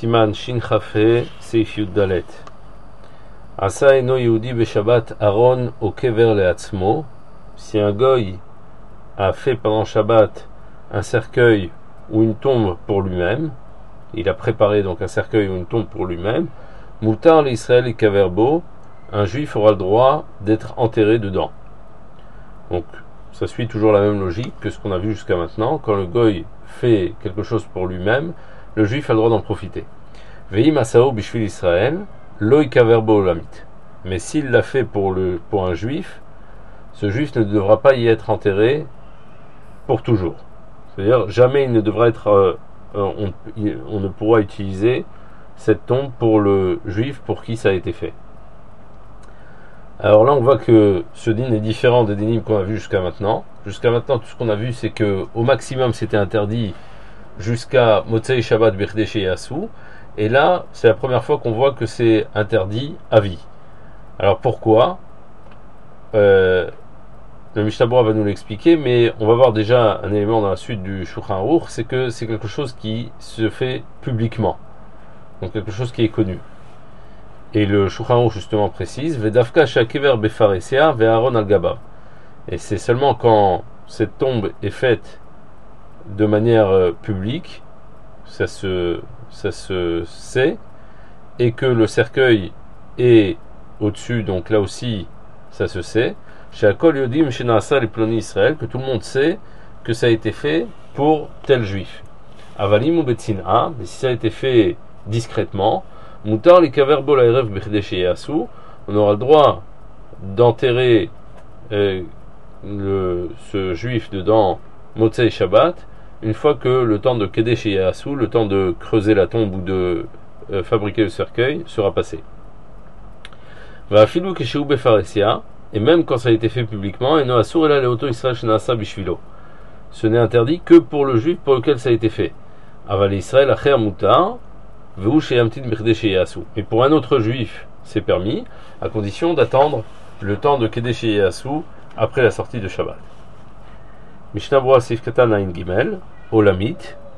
Siman Shin Chafe Seif Yud Dalet. Asa eno Yehudi Beshabbat Aaron au kever leatzmo. Si un goy a fait pendant Shabbat un cercueil ou une tombe pour lui-même, il a préparé donc un cercueil ou une tombe pour lui-même, Moutar l'Israël et Kaverbo, un juif aura le droit d'être enterré dedans. Donc ça suit toujours la même logique que ce qu'on a vu jusqu'à maintenant. Quand le goy fait quelque chose pour lui-même, le juif a le droit d'en profiter. Vehi Masao Bishvil Israël, Loi Kaverbo Olamit. Mais s'il l'a fait pour un juif, ce juif ne devra pas y être enterré pour toujours. C'est-à-dire, jamais il ne devra être, on ne pourra utiliser cette tombe pour le juif pour qui ça a été fait. Alors là, on voit que ce din est différent des dinim qu'on a vu jusqu'à maintenant. Jusqu'à maintenant, tout ce qu'on a vu, c'est que au maximum, c'était interdit jusqu'à Motzei Shabbat Birdesh et Yassou. Et là, c'est la première fois qu'on voit que c'est interdit à vie. Alors pourquoi le Mishnah Berurah va nous l'expliquer, mais on va voir déjà un élément dans la suite du Shulchan Aruch, c'est que c'est quelque chose qui se fait publiquement. Donc quelque chose qui est connu. Et le Shulchan Aruch justement précise Vedafka shakever befaresia ve'aron al-gabav. Et c'est seulement quand cette tombe est faite de manière publique, ça se sait, et que le cercueil est au-dessus, donc là aussi ça se sait, chez Akol Yodim chez Naasa les Ploni Israël, que tout le monde sait que ça a été fait pour tel juif. Avalim ou Betzina, mais si ça a été fait discrètement, Moutar les Kaverbo la Erev Bechdesh et Yassou, on aura le droit d'enterrer ce juif dedans Motzei Shabbat, une fois que le temps de Kedesh et Yassou, le temps de creuser la tombe ou de fabriquer le cercueil, sera passé. Va'afilu keshehu befaresia, et même quand ça a été fait publiquement, et no asur ela leoto Israël shenasa bishvilo. Ce n'est interdit que pour le juif pour lequel ça a été fait. Aval Israël acher mutar, veu sheyamtin bechdesh et Yassou. Et pour un autre juif, c'est permis, à condition d'attendre le temps de Kedesh et Yassou après la sortie de Shabbat. Mishnah Berurah Seif Katan Ayin Gimel, Olamit,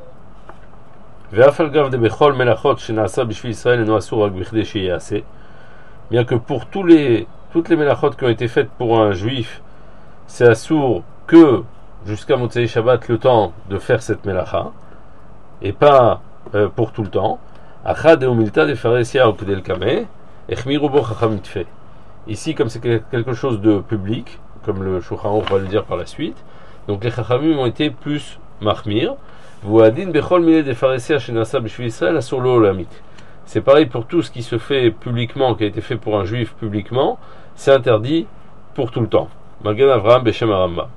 Ve'afal gav de bechol melachot shenasa bishvil Israël et no asur rak bechdesh et Yassé. Bien que pour toutes les mélachot qui ont été faites pour un juif, c'est assour que jusqu'à Motzei Shabbat le temps de faire cette mélacha, et pas pour tout le temps. Achad et umilta de faresia au kedel kame, echmiru bo chachamit fait. Ici, comme c'est quelque chose de public, comme le Shulchan Aruch va le dire par la suite, donc les chachamim ont été plus mahmir. V'uadin bechol mile de faresia shenasa b'shvil Israël asur lo olamit. C'est pareil pour tout ce qui se fait publiquement, qui a été fait pour un juif publiquement, c'est interdit pour tout le temps. Magen Avraham Beshem Aramba.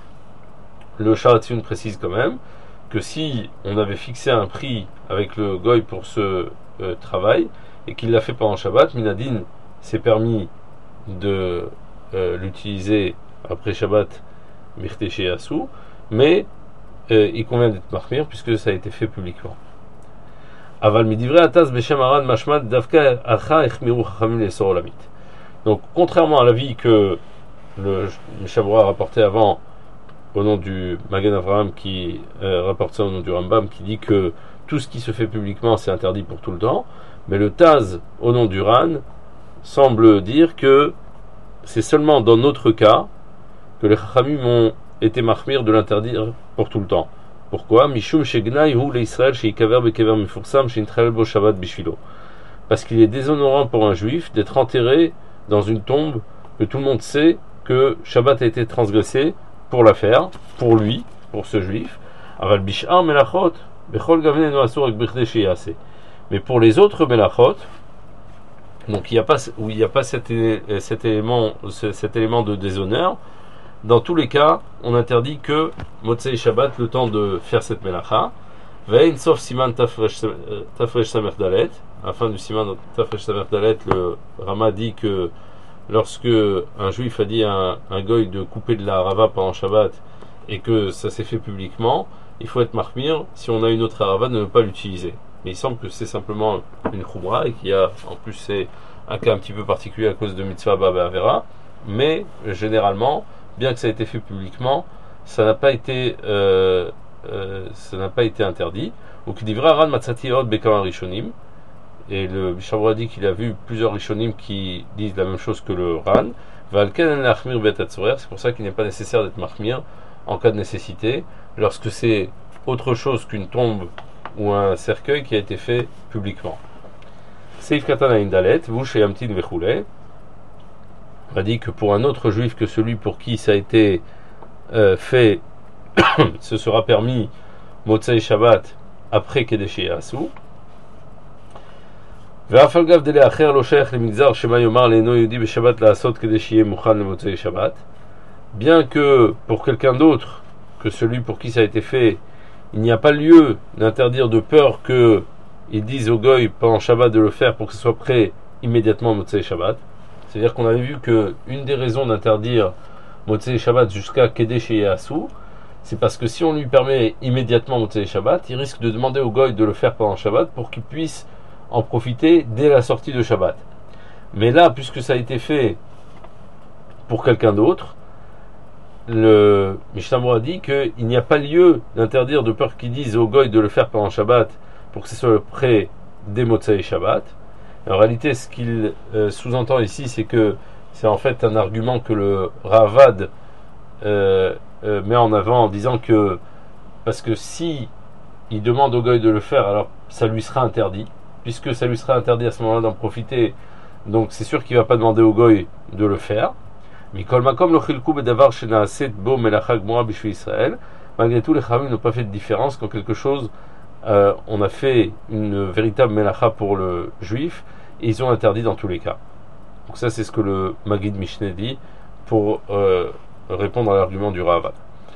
Le Sharatzun précise quand même que si on avait fixé un prix avec le goy pour ce travail et qu'il l'a fait pendant Shabbat, Minadin c'est permis de l'utiliser après Shabbat Mirtesh et Yassou, mais il convient d'être marmir puisque ça a été fait publiquement. Aval midivre atas beshem aran mashmat davka acha echmiru chachamim lesor olamit. Donc, contrairement à l'avis que le Mishnah Berurah a rapporté avant au nom du Magen Avraham qui rapporte ça au nom du Rambam qui dit que tout ce qui se fait publiquement c'est interdit pour tout le temps, mais le Taz au nom du Ran semble dire que c'est seulement dans notre cas que les chachamim ont été mahmir de l'interdire pour tout le temps. Pourquoi? Mishum shegnai hu leIsraël sheikaver bekever mifursam sheintrel bo Shabbat bishvilo. Parce qu'il est déshonorant pour un juif d'être enterré dans une tombe que tout le monde sait que Shabbat a été transgressé pour la faire, pour lui, pour ce juif. Aval bishar melachot bechol gavne no asur ak bechdesh yaseh. Mais pour les autres melachot, donc il n'y a pas cet élément de déshonneur. Dans tous les cas, on interdit que Motzei Shabbat, le temps de faire cette melacha. Ve'in sauf siman tafresh samer dalet. À la fin du siman tafresh samer dalet, le Rama dit que lorsque un juif a dit à un goy de couper de la harava pendant Shabbat et que ça s'est fait publiquement, il faut être marmir si on a une autre harava de ne pas l'utiliser. Mais il semble que c'est simplement une choumra et qu'il y a, en plus c'est un cas un petit peu particulier à cause de mitzvah baba avera, mais généralement, bien que ça ait été fait publiquement, ça n'a pas été ça n'a pas été interdit. Ou qui dira Ran Matsati Od Bekama Rishonim. Et le Bishamro a dit qu'il a vu plusieurs Rishonim qui disent la même chose que le Ran. C'est pour ça qu'il n'est pas nécessaire d'être mahmir en cas de nécessité, lorsque c'est autre chose qu'une tombe ou un cercueil qui a été fait publiquement. Seif Katana Indalet, Vush et Amtin Vechoulé. On a dit que pour un autre juif que celui pour qui ça a été fait, ce sera permis Motzei Shabbat après Kedeshi Yasu. Ve'afalgav dele acher lo sheikh le migzar shema yomar le'eno yehudi beShabbat la'asot kedeshi yeh muchan le Motzei Shabbat. Bien que pour quelqu'un d'autre que celui pour qui ça a été fait, il n'y a pas lieu d'interdire de peur que ils disent au goy pendant Shabbat de le faire pour que ce soit prêt immédiatement Motzei Shabbat. C'est-à-dire qu'on avait vu que une des raisons d'interdire Motzei Shabbat jusqu'à Kedeshi Yasu, c'est parce que si on lui permet immédiatement Motzei Shabbat, il risque de demander au goy de le faire pendant Shabbat pour qu'il puisse en profiter dès la sortie de Shabbat. Mais là, puisque ça a été fait pour quelqu'un d'autre, le Mishnah a dit qu'il n'y a pas lieu d'interdire de peur qu'ils disent au goy de le faire pendant Shabbat pour que ce soit prêt dès Motzei Shabbat. En réalité, ce qu'il sous-entend ici, c'est que c'est en fait un argument que le Ravad met en avant en disant que parce que si il demande au goy de le faire, alors ça lui sera interdit. Puisque ça lui sera interdit à ce moment-là d'en profiter, donc c'est sûr qu'il ne va pas demander au goy de le faire. Malgré tout, les Chachamim n'ont pas fait de différence quand quelque chose, on a fait une véritable melacha pour le juif, et ils ont interdit dans tous les cas. Donc ça, c'est ce que le Maggid Mishneh dit pour répondre à l'argument du Ravad.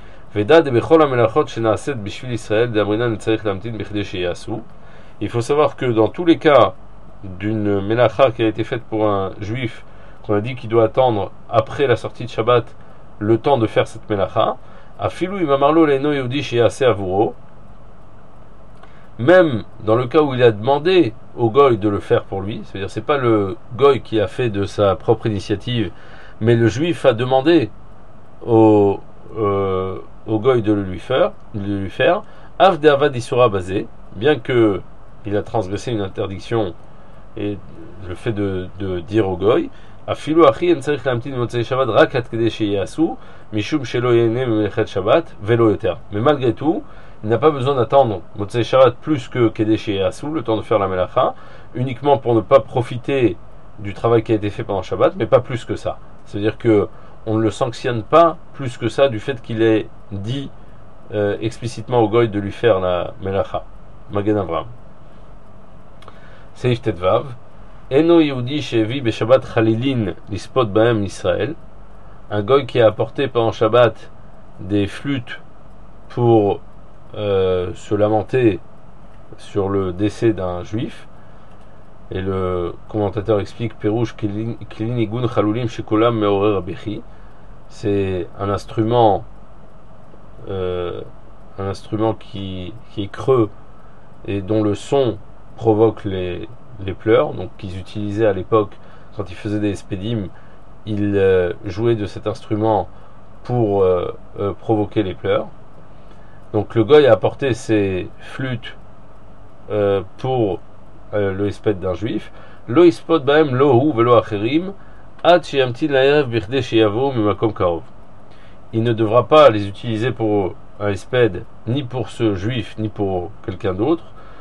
Il faut savoir que dans tous les cas d'une melacha qui a été faite pour un juif, qu'on a dit qu'il doit attendre après la sortie de Shabbat le temps de faire cette melacha, même dans le cas où il a demandé au goy de le faire pour lui, c'est-à-dire c'est pas le goy qui a fait de sa propre initiative, mais le juif a demandé au goy de le lui faire, Av de Avad Isura basé, bien que il a transgressé une interdiction et le fait de dire au goy, Afilu achi en tzarich lamtin motzei Shabbat rak ad kedei sheyasu mishum shelo yehne melechet Shabbat velo yoter. Mais malgré tout, il n'a pas besoin d'attendre motzei Shabbat plus que kedei sheyasu, le temps de faire la melacha, uniquement pour ne pas profiter du travail qui a été fait pendant Shabbat, mais pas plus que ça. C'est-à-dire que on ne le sanctionne pas plus que ça du fait qu'il ait dit explicitement au goy de lui faire la melacha. Magen Avraham. Seif Tetvav. Eno Yehudi shevi beshabbat chalilin lispot bahem Israël. Un goy qui a apporté pendant Shabbat des flûtes pour se lamenter sur le décès d'un juif. Et le commentateur explique Perouche Kilin Igun Chalulim Shekolam Meorer Abechi. C'est un instrument qui est creux et dont le son provoque les pleurs, donc qu'ils utilisaient à l'époque quand ils faisaient des espédimes, ils jouaient de cet instrument pour provoquer les pleurs. Donc le goy a apporté ses flûtes pour le espède d'un juif. Lo ispot bahem lohu velo acherim ad sheyamtin la'erev bichdei sheyavo mimakom karov. Il ne devra pas les utiliser pour un espède, ni pour ce juif, ni pour quelqu'un d'autre,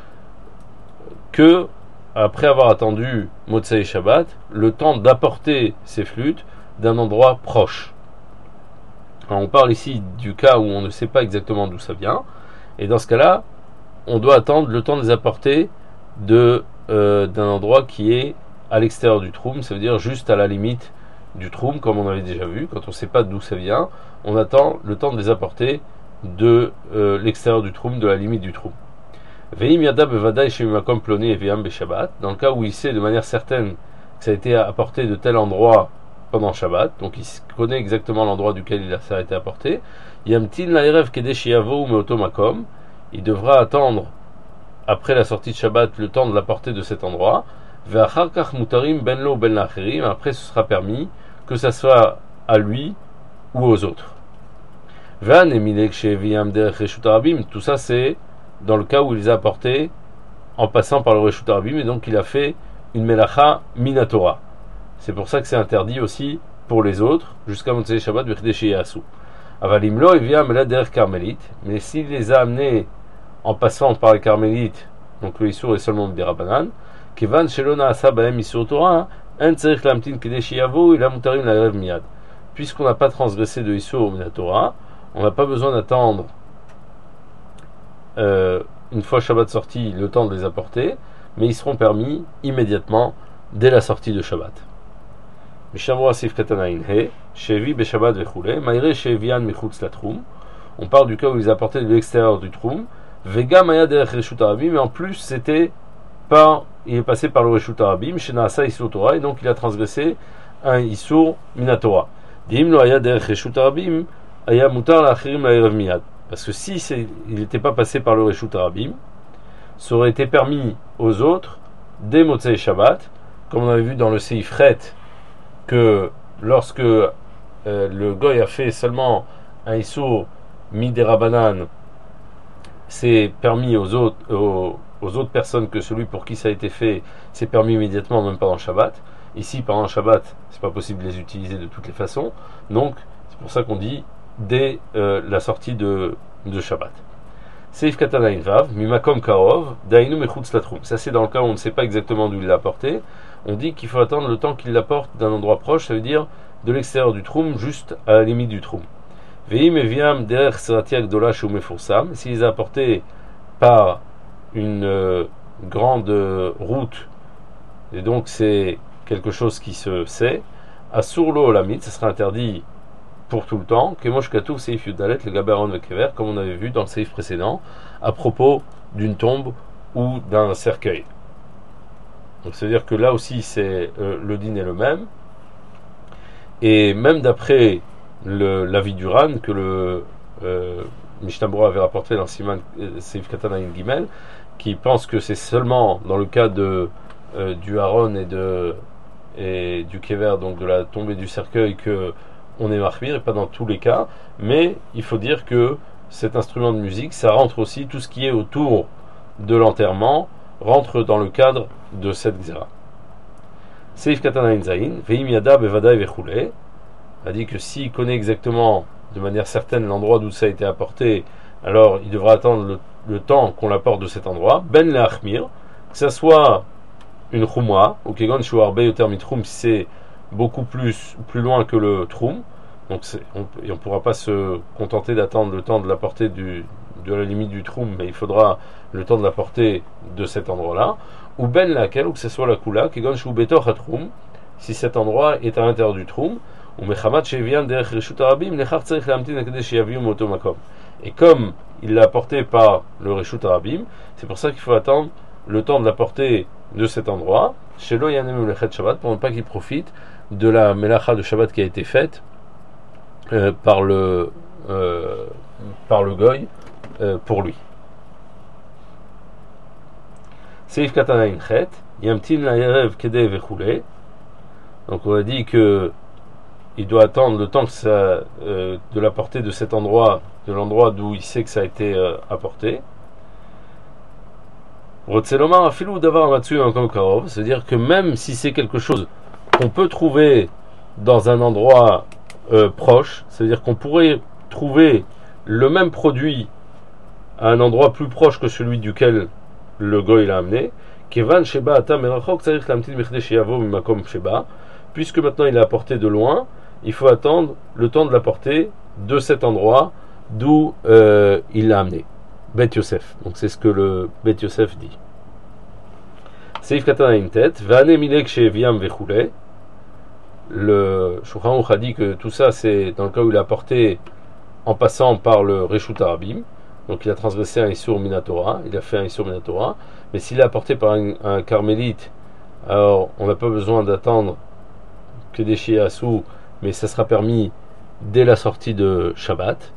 que après avoir attendu Motzei Shabbat, le temps d'apporter ces flûtes d'un endroit proche. Alors on parle ici du cas où on ne sait pas exactement d'où ça vient, et dans ce cas-là, on doit attendre le temps de les apporter d'un endroit qui est à l'extérieur du troum, ça veut dire juste à la limite du troum, comme on avait déjà vu. Quand on ne sait pas d'où ça vient, on attend le temps de les apporter de l'extérieur du troum, de la limite du troum. Dans le cas où il sait de manière certaine que ça a été apporté de tel endroit pendant Shabbat, donc il connaît exactement l'endroit duquel ça a été apporté, il devra attendre après la sortie de Shabbat le temps de l'apporter de cet endroit. Après ce sera permis que ça soit à lui ou aux autres. Van et Milek chez Viam der Reshut Arabim, tout ça c'est dans le cas où il les a apportés en passant par le Reshut Arabim, et donc il a fait une Melacha Minatora. C'est pour ça que c'est interdit aussi pour les autres, jusqu'à Motzei Shabbat Bichdei Sheyasu. Avalimlo et Viam la der Carmélite, mais s'il les a amenés en passant par les Carmélites, donc le Issour est seulement des Rabbanan, Kevan Shelona Asa Baem Issour Torah, En Tzerich Lamtin Kedei Sheyavu, il a Mutarim la Erev Miyad. Puisqu'on n'a pas transgressé de Issour Minatora, on n'a pas besoin d'attendre une fois Shabbat sorti le temps de les apporter, mais ils seront permis immédiatement dès la sortie de Shabbat. Mishamura Sif Katanain He, Shevi Beshabbat Vechule, Maire Shevian Mechutz Latrum. On parle du cas où ils apportaient de l'extérieur du Trum. Vega Maya Derech Reshut Arabim, mais en plus il est passé par le Reshut Arabim, Shenaasa Isur Torah, et donc il a transgressé un Isur Minatora. Dim lo Aya Derech Reshut Arabim, Aya Mutar Lachirim la Erev Miyad. Parce que si il n'était pas passé par le Reshut Arabim, ça aurait été permis aux autres, dès Motzei Shabbat, comme on avait vu dans le Seif Chet, que lorsque le Goy a fait seulement un Isur Midera Banan, c'est permis aux autres personnes que celui pour qui ça a été fait, c'est permis immédiatement, même pendant Shabbat. Ici, pendant Shabbat, c'est pas possible de les utiliser de toutes les façons. Donc, c'est pour ça qu'on dit dès la sortie de Shabbat. Seif Katanain Vav, Mimakom Karov, Dainu Mechutz Latrum. Ça, c'est dans le cas où on ne sait pas exactement d'où il l'a apporté. On dit qu'il faut attendre le temps qu'il l'apporte d'un endroit proche, ça veut dire de l'extérieur du Trum, juste à la limite du Trum. Veim eviam derech seratia gdola sheu mefursam. S'il les a apportés par une grande route, et donc c'est quelque chose qui se sait, asur lo olamit, ça sera interdit pour tout le temps, kemosh katuv seif yudalet le gabaron vekever, comme on avait vu dans le seif précédent, à propos d'une tombe ou d'un cercueil. Donc c'est-à-dire que là aussi c'est le din est le même, et même d'après l'avis du Ran que le Mishnah Berurah avait rapporté dans Siman Seif Katanain Gimel, qui pense que c'est seulement dans le cas du Haron et du Kever, donc de la tombée du cercueil, que on est marmire, et pas dans tous les cas. Mais il faut dire que cet instrument de musique, ça rentre aussi, tout ce qui est autour de l'enterrement rentre dans le cadre de cette Xéra. Seif Katanain Zain, Veim Yada Bevadai Vechule, a dit que s'il connaît exactement de manière certaine l'endroit d'où ça a été apporté, alors il devra attendre le temps qu'on l'apporte de cet endroit. Ben le Achmir, que ça soit une Chumra, ou Kegon Shuarbe Yoter Mitrum, si c'est beaucoup plus loin que le Trum, donc on ne pourra pas se contenter d'attendre le temps de la portée de la limite du Trum, mais il faudra le temps de la portée de cet endroit-là. Ou Ben laquelle, ou que ce soit la Kula, Kegon Shu Betor Hatrum, si cet endroit est à l'intérieur du Trum, ou Mechamat Shevian derech Reshut Arabim, Nechar Tzerich Lamtin Akadei Sheyaviu Moto Makom. Et comme il l'a apporté par le Reshut Arabim, c'est pour ça qu'il faut attendre le temps de la portée de cet endroit, Shelo Yanem Ulechet Shabbat, pour ne pas qu'il profite de la Melacha de Shabbat qui a été faite par le Goy pour lui. Seif Katanain Chet, Yamtin la Erev Kedei Vechule. Donc on a dit que il doit attendre le temps que de la portée de cet endroit, de l'endroit d'où il sait que ça a été apporté. Rotzelomar afilou davar matsu encore karov, c'est-à-dire que même si c'est quelque chose qu'on peut trouver dans un endroit proche, c'est-à-dire qu'on pourrait trouver le même produit à un endroit plus proche que celui duquel le goy l'a amené, kevan sheba ata merachok tzarich lamtin bichdei sheyavo mimakom sheba, puisque maintenant il est apporté de loin, il faut attendre le temps de la portée de cet endroit d'où il l'a amené. Bet Yosef. Donc c'est ce que le Bet Yosef dit. Seif Katanain Tet, Vane Milek Sheviam Vechule. Le Shulchan Aruch a dit que tout ça c'est dans le cas où il a porté en passant par le Reshut Arabim. Donc il a transgressé un Isur Minatora, il a fait un Isur Minatora. Mais s'il est apporté par un carmélite, alors on n'a pas besoin d'attendre que des Shiasu, mais ça sera permis dès la sortie de Shabbat.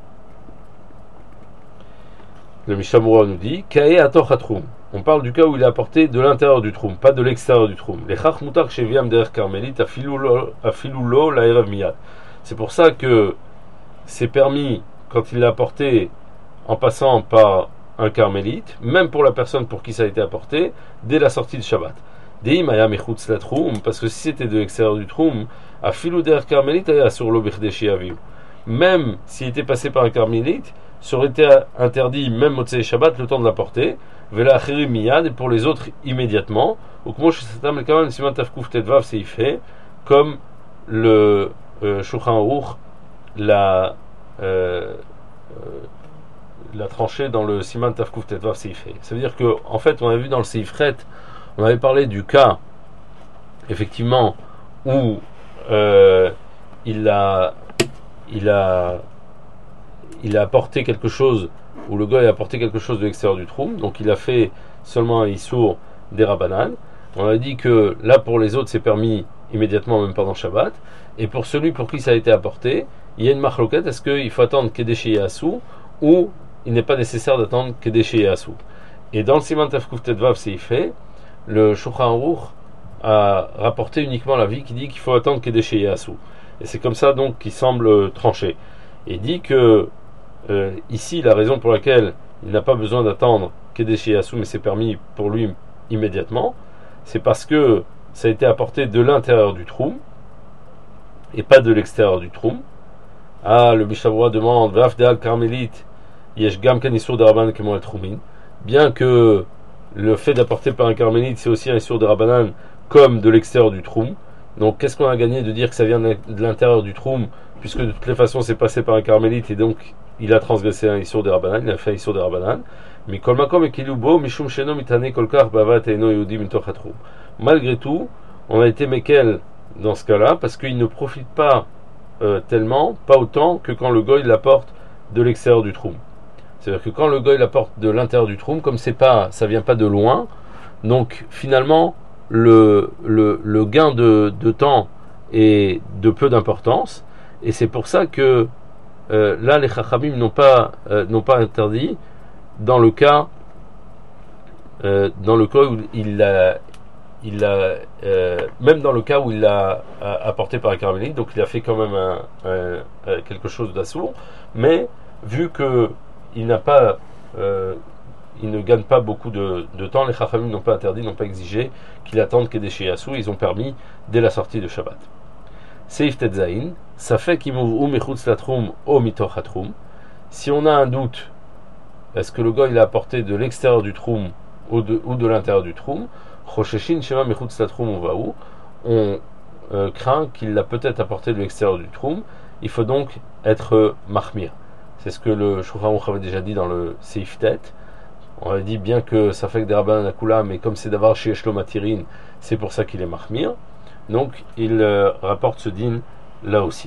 Le Mishnah Berurah nous dit Kae Ator Hatrum. On parle du cas où il est apporté de l'intérieur du Trum, pas de l'extérieur du Trum. Les Chach Mutar Sheviam derech Carmélite Afilulo la Erev Miyad. C'est pour ça que c'est permis quand il l'a apporté en passant par un carmélite, même pour la personne pour qui ça a été apporté, dès la sortie de Shabbat. Deimaya mechutz la troum, parce que si c'était de l'extérieur du troum, à filouder carmélite aya sur l'obirdeshi aviv. Même s'il était passé par un carmélite, ça aurait été interdit, même Motzei Shabbat, le temps de l'apporter. Vela achiri miyad, et pour les autres immédiatement. Ou comme comme le Shulchan Aruch l'a tranché dans le Siman Tafkuf Tetvav Seifé. Ça veut dire que, en fait, on avait vu dans le Seifret, on avait parlé du cas, effectivement, où il a apporté quelque chose, où le gars a apporté quelque chose de l'extérieur du troum, donc il a fait seulement un issour des Rabbanan. On a dit que là, pour les autres, c'est permis immédiatement, même pendant Shabbat, et pour celui pour qui ça a été apporté, il y a une marloquette, est-ce qu'il faut attendre Kedesh Yasu ou il n'est pas nécessaire d'attendre Kedesh Yasu. Et dans le Siman Tafkuf Tetvav Seifé, le Shulchan Aruch a rapporté uniquement la vie qui dit qu'il faut attendre Kedesh Yasu. Et c'est comme ça donc qu'il semble trancher. Et dit que ici, la raison pour laquelle il n'a pas besoin d'attendre Kedesh Yasu, mais c'est permis pour lui immédiatement, c'est parce que ça a été apporté de l'intérieur du troum et pas de l'extérieur du troum. Ah, le Mishavura demande Vafdal Carmélite Yesh Gam Kanisur de Rabbanan Kemon Troumin. Bien que le fait d'apporter par un carmélite, c'est aussi un Isur de Rabbanan comme de l'extérieur du troum. Donc, qu'est-ce qu'on a gagné de dire que ça vient de l'intérieur du troum, puisque de toutes les façons, c'est passé par un carmélite et donc il a transgressé un Isur de Rabbanan, il a fait un Isur de Rabbanan. Mais Kol Makom Ekilubo Mishum Sheno Mitane Kolkar Bavat Eino Yehudi Mitoch HaTroum. Malgré tout, on a été Mekel dans ce cas-là, parce qu'il ne profite pas tellement, pas autant que quand le goy l'apporte de l'extérieur du troum. C'est-à-dire que quand le goy l'apporte de l'intérieur du troum, comme ça vient pas de loin, donc finalement le gain de temps est de peu d'importance, et c'est pour ça que là les Chachamim n'ont pas interdit dans le cas où même dans le cas où il l'a apporté par un carmélite, donc il a fait quand même quelque chose d'assourd, mais vu que il n'a pas, il ne gagne pas beaucoup de temps, les Chachamim n'ont pas interdit, n'ont pas exigé qu'il attende Kedesh Yasu, ils ont permis dès la sortie de Shabbat. Seif Tetzain, ça fait qu'il m'ouvre mechutz latrum o mitoch hatrum. Si on a un doute, est-ce que le gars il a apporté de l'extérieur du troum ou de l'intérieur du troum, Chosheshin Shema mechutz latrum uvaou, on craint qu'il l'a peut-être apporté de l'extérieur du troum. Il faut donc être mahmir. C'est ce que le Shulchan Aruch avait déjà dit dans le Seif Tet. On avait dit bien que ça fait que des Rabbanan Akula, mais comme c'est d'avoir chez Eshlo Matirin, c'est pour ça qu'il est mahmir. Donc il rapporte ce din là aussi.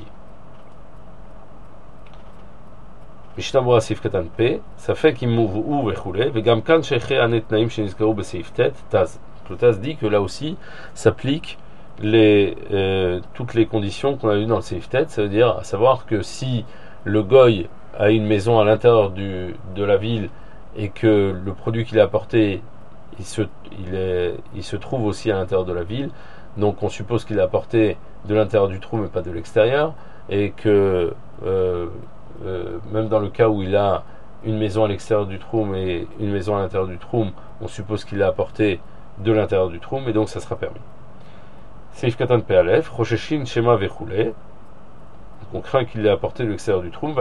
Mishnah Seif Katan P, ça fait qu'il m'ouvre ou vechule, vegam kan sheche anet naim shenizkaru beSeif Tet Taz. Le Taz dit que là aussi s'applique toutes les conditions qu'on a vues dans le Seif Tet, ça veut dire à savoir que si le goy a une maison à l'intérieur de la ville et que le produit qu'il a apporté il se trouve aussi à l'intérieur de la ville, donc on suppose qu'il a apporté de l'intérieur du trou mais pas de l'extérieur, et que même dans le cas où il a une maison à l'extérieur du trou et une maison à l'intérieur du trou, on suppose qu'il a apporté de l'intérieur du trou, et donc ça sera permis. Seif Katan Pe'alef, Rosheshin Shema Vechule, on craint qu'il l'ait apporté de l'extérieur du troum.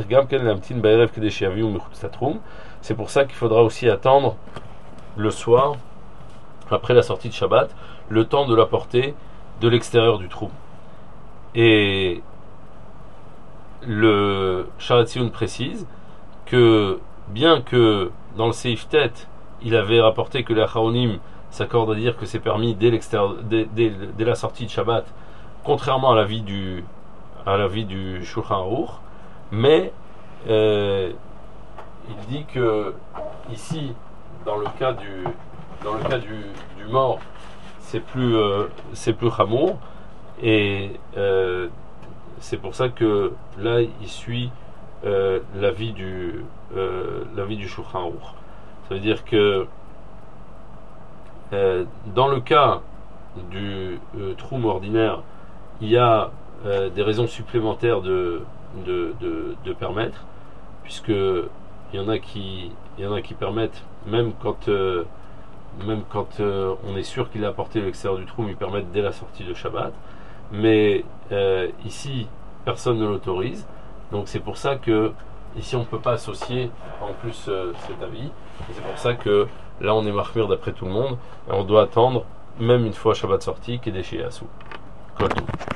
C'est pour ça qu'il faudra aussi attendre le soir, après la sortie de Shabbat, le temps de l'apporter de l'extérieur du troum. Et le Sharatzion précise que bien que dans le Seif Tet, il avait rapporté que les Acharonim s'accordent à dire que c'est permis dès la sortie de Shabbat, contrairement à l'avis du Shulchan Aruch, mais il dit que ici, dans le cas du mort, c'est plus chamour, et c'est pour ça que là il suit l'avis du Shulchan Aruch. Ça veut dire que dans le cas du troum ordinaire, il y a des raisons supplémentaires de permettre, puisque il y en a qui permettent, même quand on est sûr qu'il a apporté l'extérieur du trou, ils permettent dès la sortie de Shabbat. Mais ici, personne ne l'autorise. Donc c'est pour ça que ici on ne peut pas associer en plus cet avis. Et c'est pour ça que là on est marmire d'après tout le monde. Et on doit attendre, même une fois Shabbat sorti, qui est déchet à sous. Comme tout.